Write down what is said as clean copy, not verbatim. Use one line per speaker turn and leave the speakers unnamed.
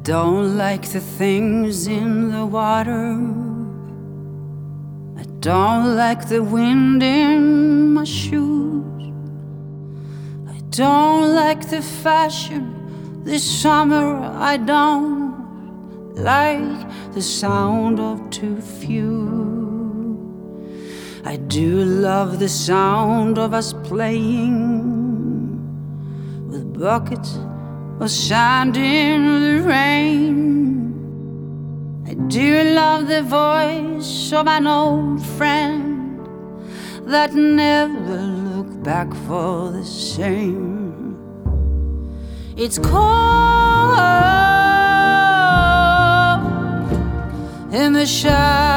don't like the things in the water. I don't like the wind in my shoes. I don't like the fashion this summer. I don't like the sound of too few. I do love the sound of us playing with buckets of sand in the rain. I do love the voice of an old friend that never looked back for the same. It's cold in the shadow